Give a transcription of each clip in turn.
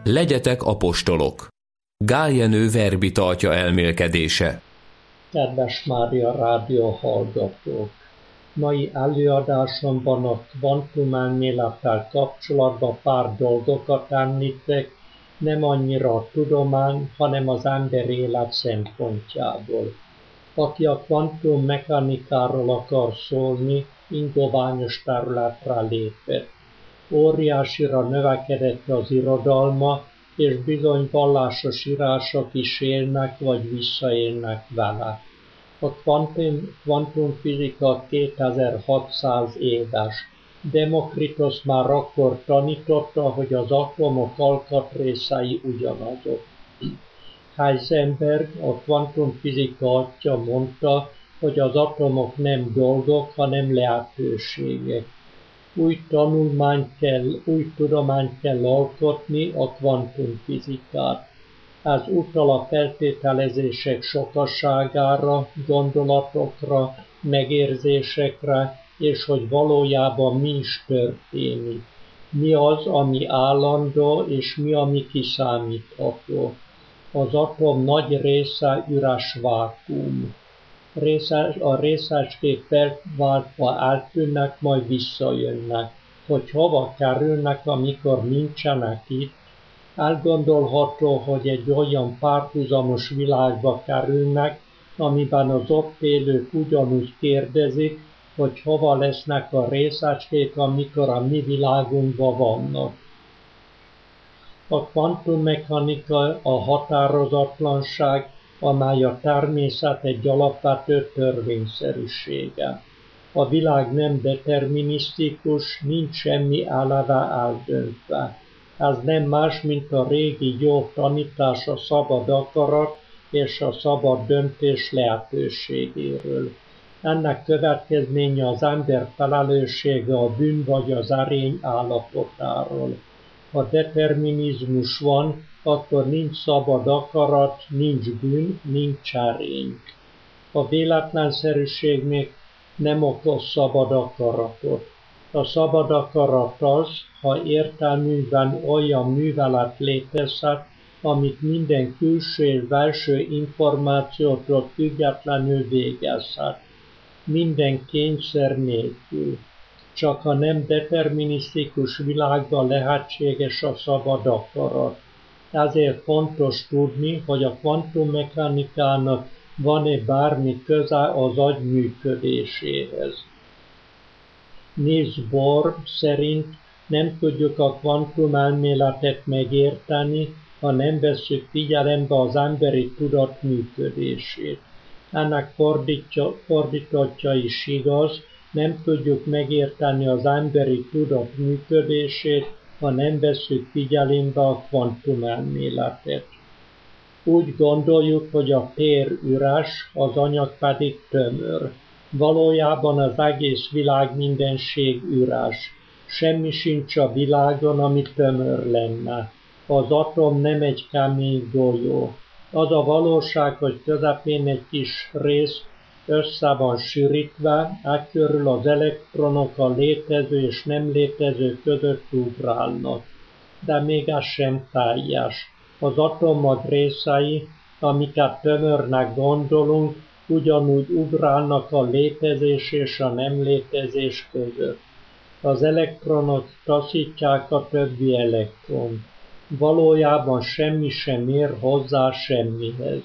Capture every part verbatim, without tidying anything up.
Legyetek apostolok. Gál Jenő verbita atya elmélkedése. Kedves Mária Rádió hallgatók! Mai előadásomban a kvantumelmélettel kapcsolatban pár dolgokat említek, nem annyira a tudomány, hanem az ember élet szempontjából. Aki a kvantummechanikáról akar szólni, ingoványos területre lépett. Óriásira növekedett az irodalma, és bizony vallásos írások is élnek vagy visszaélnek vele. A kvantum, kvantumfizika kétezer-hatszáz éves. Demokritos már akkor tanította, hogy az atomok alkatrészei ugyanazok. Heisenberg, a kvantumfizika atya mondta, hogy az atomok nem dolgok, hanem lehetőségek. Új tanulmányt kell, új tudományt kell alkotni, a kvantumfizikát. Ez utal a feltételezések sokaságára, gondolatokra, megérzésekre, és hogy valójában mi is történik. Mi az, ami állandó, és mi, ami kiszámítható. Az atom nagy része üres vákuum. Részes, a részecskék felváltva eltűnnek, majd visszajönnek. Hogy hova kerülnek, amikor nincsenek itt, elgondolható, hogy egy olyan párhuzamos világba kerülnek, amiben az ott élők ugyanúgy kérdezik, hogy hova lesznek a részecskék, amikor a mi világunkban vannak. A kvantummechanika a határozatlanság, amely a természet egy alapvető törvényszerűsége. A világ nem determinisztikus, nincs semmi eleve eldöntve. Ez nem más, mint a régi jó tanítás a szabad akarat és a szabad döntés lehetőségéről. Ennek következménye az ember felelőssége a bűn vagy az erény állapotáról. Ha determinizmus van, akkor nincs szabad akarat, nincs bűn, nincs erény. A véletlenszerűség még nem okoz szabad akaratot. A szabad akarat az, ha értelmünkben olyan művelet létezhet, amit minden külső és belső információtól függetlenül végezhet. Minden kényszer nélkül. Csak a nem determinisztikus világban lehetséges a szabad akarat. Ezért fontos tudni, hogy a kvantummechanikának van-e bármi köze az agy működéséhez. Niels Bohr szerint nem tudjuk a kvantumelméletet megérteni, ha nem vesszük figyelembe az emberi tudat működését. Ennek fordítottja is igaz, nem tudjuk megérteni az emberi tudat működését, ha nem vesszük figyelembe a kvantumelméletet. Úgy gondoljuk, hogy a tér üres, az anyag pedig tömör. Valójában az egész világ mindenség üres. Semmi sincs a világon, ami tömör lenne. Az atom nem egy kemény golyó. Az a valóság, hogy közepén egy kis rész össze van sűrítve, ekkörül az elektronok a létező és nem létező között ugrálnak. De még ez sem teljes. Az atommag részei, amiket tömörnek gondolunk, ugyanúgy ugrálnak a létezés és a nem létezés között. Az elektronok taszítják a többi elektront. Valójában semmi sem ér hozzá semmihez.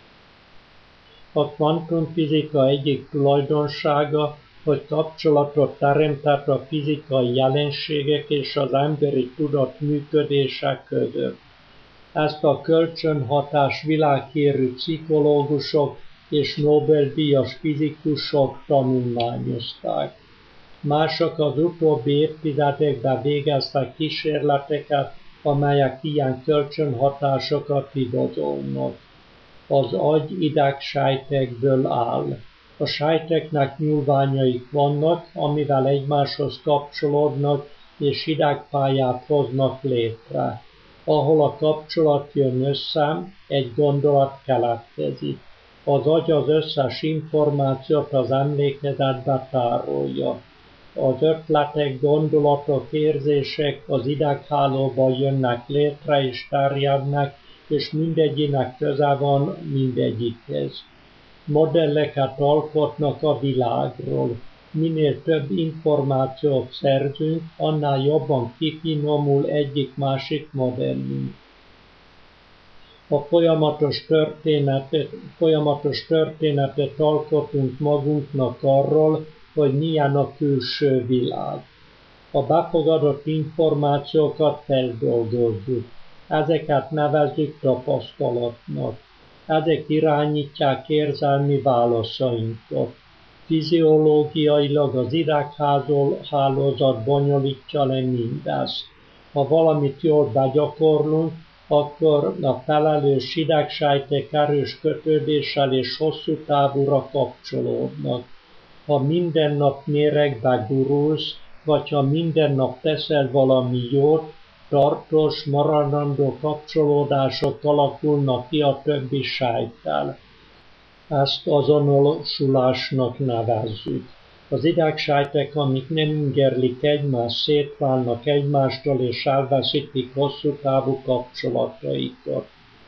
A kvantumfizika egyik tulajdonsága, hogy kapcsolatot teremtett a fizikai jelenségek és az emberi tudat működése között. Ezt a kölcsönhatás világhírű pszichológusok és Nobel-díjas fizikusok tanulmányozták. Mások az utóbbi évtizedekben végeztek kísérleteket, amelyek ilyen kölcsönhatásokat igazolnak. Az agy idegsejtekből áll. A sejteknek nyúlványaik vannak, amivel egymáshoz kapcsolódnak és idegpályát hoznak létre. Ahol a kapcsolat jön össze, egy gondolat keletkezik. Az agy az összes információt az emlékezetbe tárolja. Az ötletek, gondolatok, érzések az ideghálóban jönnek létre és terjednek, és mindegyinek köze van mindegyikhez. Modelleket alkotnak a világról. Minél több információt szerzünk, annál jobban kifinomul egyik-másik modellünk. A folyamatos történetet, folyamatos történetet alkotunk magunknak arról, hogy milyen a külső világ. A befogadott információkat feldolgozzuk. Ezeket nevezzük tapasztalatnak. Ezek irányítják érzelmi válaszainkat. Fiziológiailag az ideghálózat bonyolítja le mindezt. Ha valamit jól begyakorlunk, akkor a felelős idegsejtek erős kötődéssel és hosszú távúra kapcsolódnak. Ha minden nap méregbe gurulsz, vagy ha minden nap teszel valami jót, tartós, maradandó kapcsolódások alakulnak ki a többi sejttel. Ezt azonosulásnak nevezzük. Az idegsejtek, amik nem ingerlik egymást, szétválnak egymástól és elveszítik hosszú távú kapcsolataikat.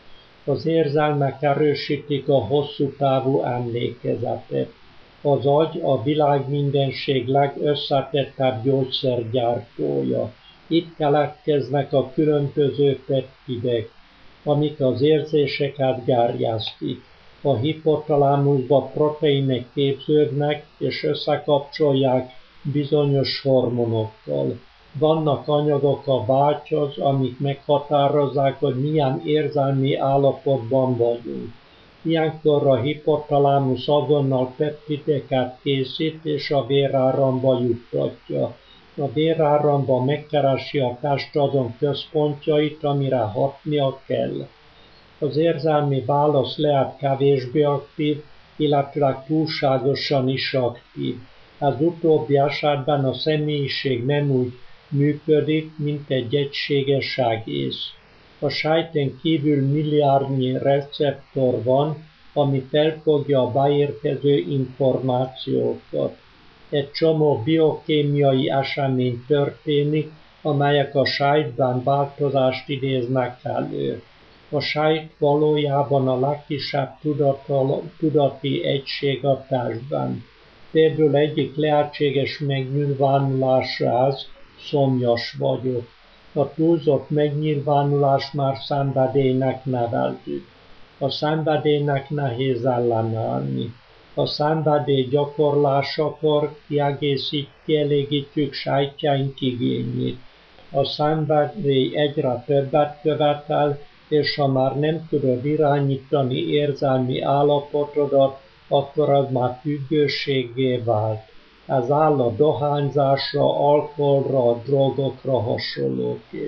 Az érzelmek erősítik a hosszú távú emlékezetet. Az agy a világ mindenség legösszetettebb gyógyszergyártója. Itt keletkeznek a különböző peptidek, amik az érzéseket gerjesztik. A hipotalamusba proteinek képződnek és összekapcsolják bizonyos hormonokkal. Vannak anyagok a bátyhoz, amik meghatározzák, hogy milyen érzelmi állapotban vagyunk. Ilyenkor a hipotalamus azonnal peptideket készít és a véráramba juttatja. A véráramba megkeresi a test azon központjait, amire hatnia kell. Az érzelmi válasz lehet kevésbé aktív, illetve túlságosan is aktív. Az utóbbi esetben a személyiség nem úgy működik, mint egy egységes egész. A sejten kívül milliárdnyi receptor van, ami felfogja a beérkező információkat. Egy csomó biokémiai esemény történik, amelyek a sejtben változást idéznek elő. A sejt valójában a legkisebb tudatal, tudati egység a testben. Például egyik lehetséges megnyilvánulása ez, szomjas vagyok. A túlzott megnyilvánulást már szenvedélynek nevezzük. A szenvedélynek nehéz ellenállni. A szenvedély gyakorlásakor kiegészít, kielégítjük sejtjeink igényét. A szenvedély egyre többet követel, és ha már nem tudod irányítani érzelmi állapotodat, akkor az már függőséggé vált. Ez áll a dohányzásra, alkoholra, drogokra hasonlóképp.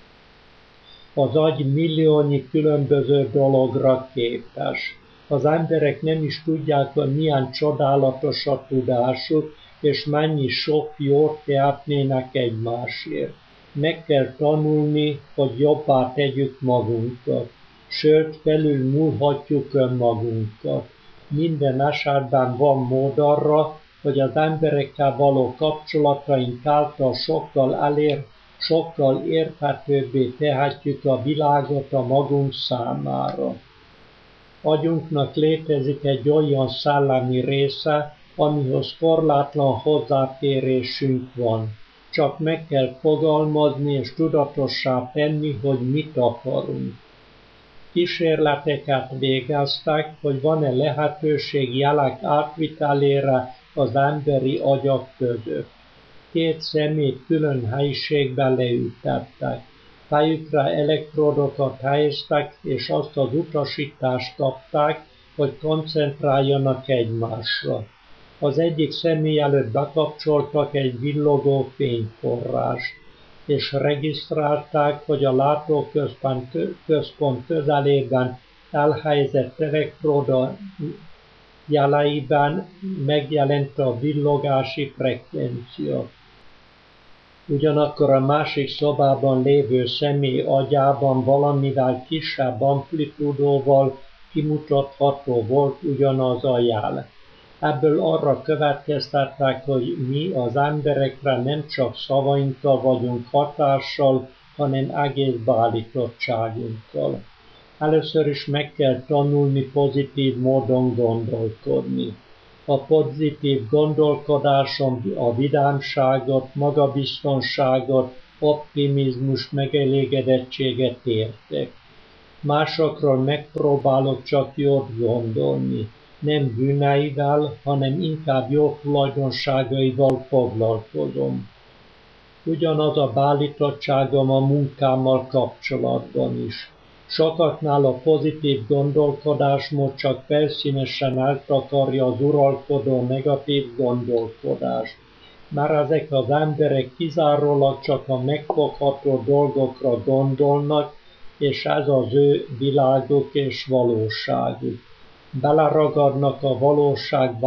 Az agy milliónyi különböző dologra képes. Az emberek nem is tudják, hogy milyen csodálatos a tudásuk, és mennyi sok jót tehetnének egymásért. Meg kell tanulni, hogy jobbá tegyük magunkat, sőt, felül múlhatjuk önmagunkat. Minden esetben van mód arra, hogy az emberekkel való kapcsolataink által sokkal elér, sokkal érthetőbbé tehetjük a világot a magunk számára. Agyunknak létezik egy olyan szellemi része, amihoz korlátlan hozzáférésünk van. Csak meg kell fogalmazni és tudatossá tenni, hogy mit akarunk. Kísérleteket végeztek, hogy van-e lehetőség jelek átvitelére az emberi agyak között. Két szemét külön helyiségben leültettek. Fejükre elektródokat helyeztek, és azt az utasítást kapták, hogy koncentráljanak egymásra. Az egyik személy előtt bekapcsoltak egy villogó fényforrást, és regisztrálták, hogy a látóközpont közelében elhelyezett elektróda jeleiben megjelent a villogási frekvencia. Ugyanakkor a másik szobában lévő személy agyában valamivel kisebb amplitúdóval kimutatható volt ugyanaz a jel. Ebből arra következtettek, hogy mi az emberekre nem csak szavainkkal vagyunk hatással, hanem egész beállítottságunkkal. Először is meg kell tanulni pozitív módon gondolkodni. A pozitív gondolkodáson a vidámságot, magabiztonságot, optimizmust, megelégedettséget értek. Másokról megpróbálok csak jót gondolni, nem bűneivel, hanem inkább jó tulajdonságaival foglalkozom. Ugyanaz a beállítottságom a munkámmal kapcsolatban is. Sokaknál a pozitív gondolkodásmód csak felszínesen eltakarja az uralkodó negatív gondolkodást. Már ezek az emberek kizárólag csak a megfogható dolgokra gondolnak, és ez az ő világuk és valóságuk. Beleragadnak a valóság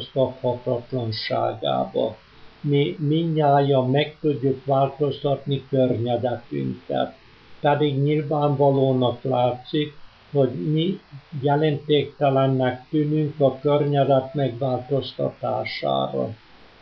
változtathatatlanságába. Mi mindnyájan meg tudjuk változtatni környezetünket, pedig nyilvánvalónak látszik, hogy mi jelentéktelennek tűnünk a környezet megváltoztatására.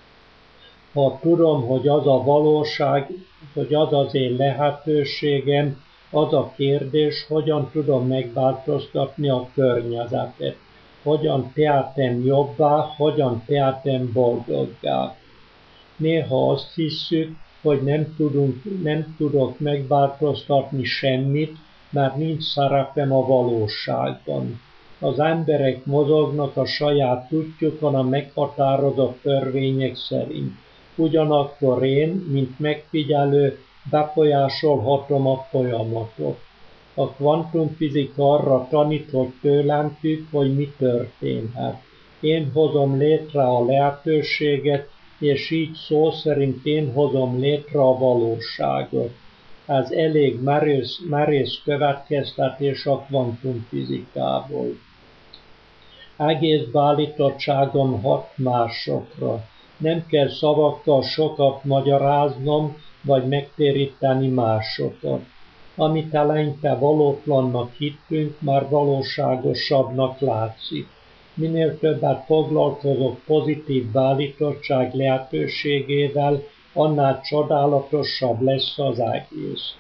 Ha tudom, hogy az a valóság, hogy az az én lehetőségem, az a kérdés, hogyan tudom megváltoztatni a környezetet, hogyan tehetem jobbá, hogyan tehetem boldoggá. Néha azt hiszük, hogy nem, tudunk, nem tudok megváltoztatni semmit, mert nincs szerepem a valóságban. Az emberek mozognak a saját útjukon a meghatározott törvények szerint. Ugyanakkor én, mint megfigyelő, befolyásolhatom a folyamatot. A kvantumfizika arra tanít, hogy tőlem függ, hogy mi történhet. Én hozom létre a lehetőséget, és így szó szerint én hozom létre a valóságot. Ez elég merész, merész következtetés a kvantumfizikából. Egész beállítottságom hat másokra. Nem kell szavakkal sokat magyaráznom, vagy megtéríteni másokat. Amit eleinte valótlannak hittünk, már valóságosabbnak látszik. Minél többet foglalkozok pozitív beállítottság lehetőségével, annál csodálatosabb lesz az egész.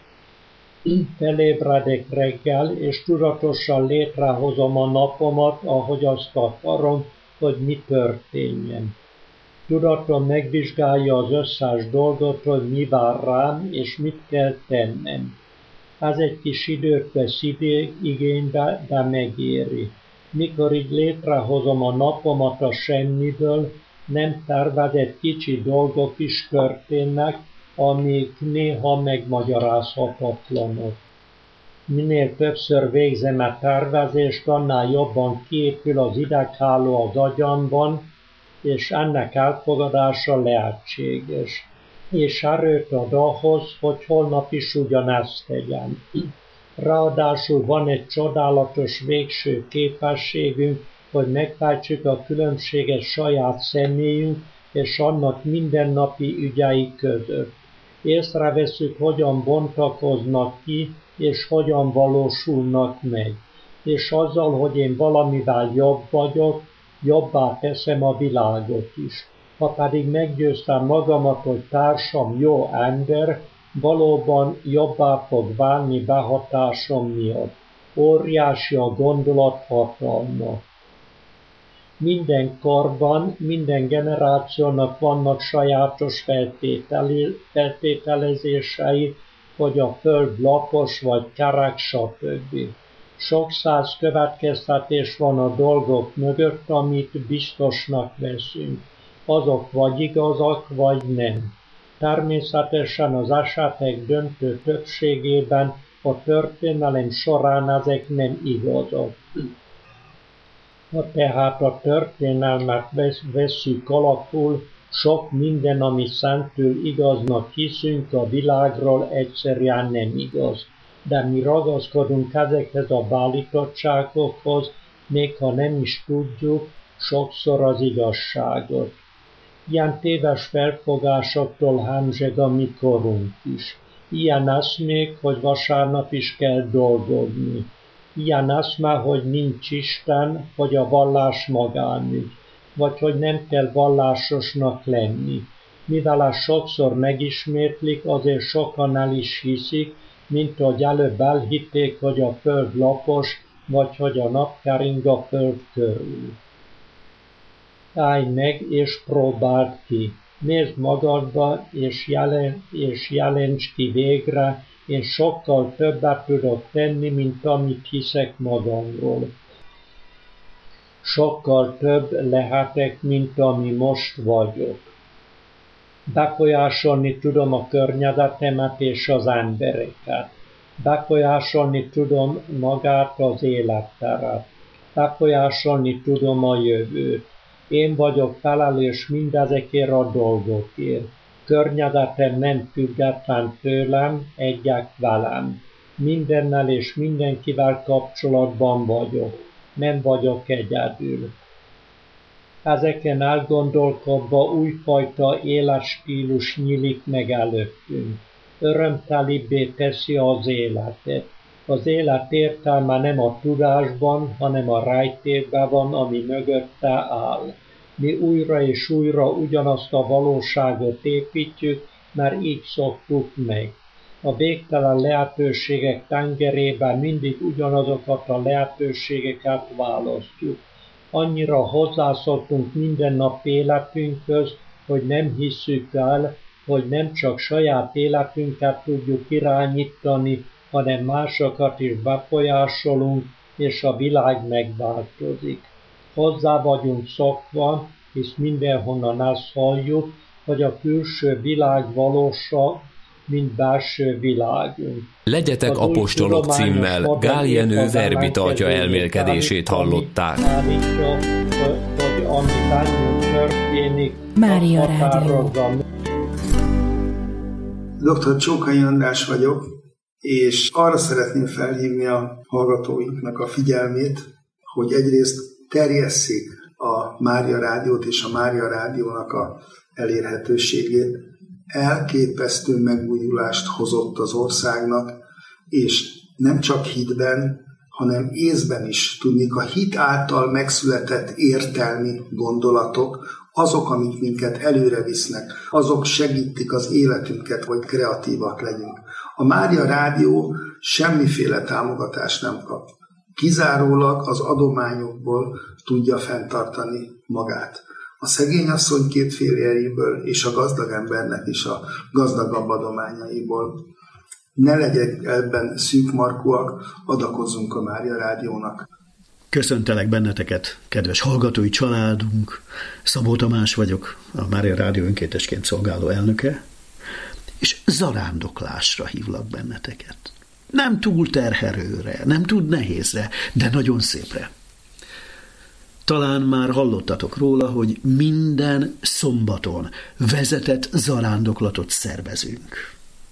Felébredek reggel, és tudatosan létrehozom a napomat, ahogy azt akarom, hogy mi történjen. Tudatom megvizsgálja az összes dolgot, hogy mi vár rám, és mit kell tennem. Ez egy kis időt vesz igénybe, de megéri. Mikor így létrehozom a napomat a semmiből, nem tervezett kicsi dolgok is történnek, amik néha megmagyarázhatatlanok. Minél többször végzem a tervezést, annál jobban kiépül az idegháló az agyamban, és ennek elfogadása lehetséges, és erőt ad ahhoz, hogy holnap is ugyanezt tegyem. Ráadásul van egy csodálatos végső képességünk, hogy megfejtsük a különbséget saját személyünk és annak mindennapi ügyei között. Észreveszünk, hogyan bontakoznak ki, és hogyan valósulnak meg. És azzal, hogy én valamivel jobb vagyok, jobbá teszem a világot is. Ha pedig meggyőztem magamat, hogy társam jó ember, valóban jobbá fog válni behatásom miatt. Óriási a gondolat hatalma. Minden korban, minden generációnak vannak sajátos feltételezései, hogy a föld lapos vagy kerek, stb. Sok száz következtetés van a dolgok mögött, amit biztosnak veszünk. Azok vagy igazak, vagy nem. Természetesen az esetek döntő többségében a történelem során ezek nem igazak. Ha tehát a történelmet vesszük alapul, sok minden, ami szentül igaznak hiszünk a világról, egyszerűen nem igaz. De mi ragaszkodunk ezekhez a beállítottságokhoz, még ha nem is tudjuk sokszor az igazságot. Ilyen téves felfogásoktól hemzseg a mi korunk is. Ilyen eszmék, hogy vasárnap is kell dolgozni. Ilyen eszme, hogy nincs Isten, hogy a vallás magánügy. vagy hogy nem kell vallásosnak lenni. Mivel azt sokszor megismétlik, azért sokan el is hiszik, mint hogy előbb elhitték, hogy a föld lapos, vagy hogy a nap kering a föld körül. Állj meg és próbáld ki. Nézd magadba, és, jelen, és jelents ki végre, én sokkal többet tudok tenni, mint amit hiszek magamról. Sokkal több lehetek, mint ami most vagyok. Befolyásolni tudom a környezetemet és az embereket. Befolyásolni tudom magát az életteret. Befolyásolni tudom a jövőt. Én vagyok felelős mindezekért a dolgokért. Környezetem nem független tőlem, egyek velem. Mindennel és mindenkivel kapcsolatban vagyok. Nem vagyok egyedül. Ezeken elgondolkodva újfajta életstílus nyílik meg előttünk. Örömtelibbé teszi az életet. Az élet értelme nem a tudásban, hanem a rejtélyben van, ami mögötte áll. Mi újra és újra ugyanazt a valóságot építjük, mert így szoktuk meg. A végtelen lehetőségek tengerében mindig ugyanazokat a lehetőségeket választjuk. Annyira hozzászoktunk minden nap életünkhöz, hogy nem hisszük el, hogy nem csak saját életünket tudjuk irányítani, hanem másokat is befolyásolunk, és a világ megváltozik. Hozzá vagyunk szokva, hisz mindenhonnan ezt halljuk, hogy a külső világ valósabb, mint belső világunk. Legyetek az apostolok címmel Gál Jenő verbitartja elmélkedését hallották. Állítja, hogy ami bennünk történik, Mária Rádió. doktor Csókai András vagyok, és arra szeretném felhívni a hallgatóinknak a figyelmét, hogy egyrészt terjesszék a Mária Rádiót és a Mária Rádiónak a elérhetőségét. Elképesztő megújulást hozott az országnak, és nem csak hitben, hanem észben is tudnik a hit által megszületett értelmi gondolatok, azok, amik minket előre visznek, azok segítik az életünket, hogy kreatívak legyünk. A Mária Rádió semmiféle támogatást nem kap. Kizárólag az adományokból tudja fenntartani magát. A szegény asszony két férjéből és a gazdag embernek is a gazdagabb adományaiból. Ne legyek ebben szűkmarkúak, adakozzunk a Mária Rádiónak. Köszöntelek benneteket, kedves hallgatói családunk. Szabó Tamás vagyok, a Mária Rádió önkéntesként szolgáló elnöke, és zarándoklásra hívlak benneteket. Nem túl terhelőre, nem túl nehézre, de nagyon szépre. Talán már hallottatok róla, hogy minden szombaton vezetett zarándoklatot szervezünk.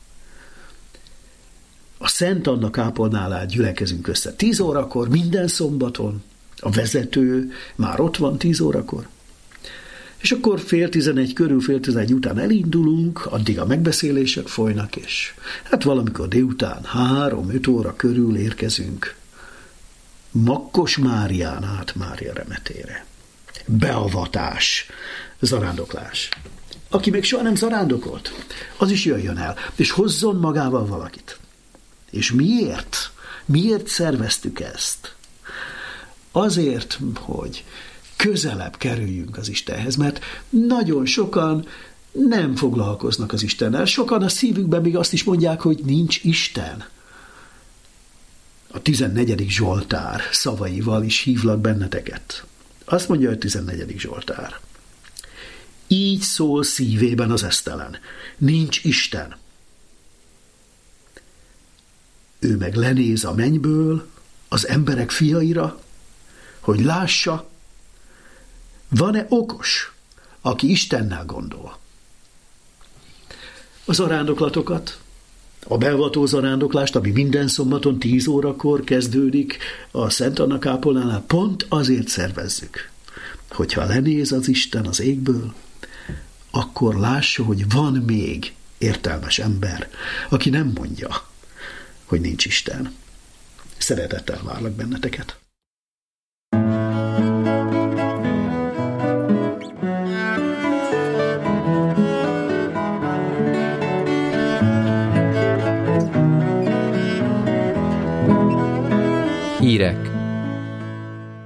A Szent Anna kápolnánál gyülekezünk össze tíz órakor, minden szombaton. A vezető már ott van tíz órakor. És akkor fél tizenegy körül, fél tizenegy után elindulunk, addig a megbeszélések folynak, és hát valamikor délután három-öt óra körül érkezünk Makkos Márián át Mária remetére. Beavatás, zarándoklás. Aki még soha nem zarándokolt, az is jöjjön el, és hozzon magával valakit. És miért? Miért szerveztük ezt? Azért, hogy közelebb kerüljünk az Istenhez, mert nagyon sokan nem foglalkoznak az Istennel. Sokan a szívükben még azt is mondják, hogy nincs Isten. A tizennegyedik Zsoltár szavaival is hívlak benneteket. Azt mondja a tizennegyedik Zsoltár. Így szól szívében az esztelen. Nincs Isten. Ő meg lenéz a mennyből az emberek fiaira, hogy lássa, van-e okos, aki Istennel gondol. A zarándoklatokat, a beavató zarándoklást, ami minden szombaton tíz órakor kezdődik a Szent Anna kápolnánál, pont azért szervezzük, hogyha lenéz az Isten az égből, akkor lássa, hogy van még értelmes ember, aki nem mondja, hogy nincs Isten. Szeretettel várlak benneteket. Hírek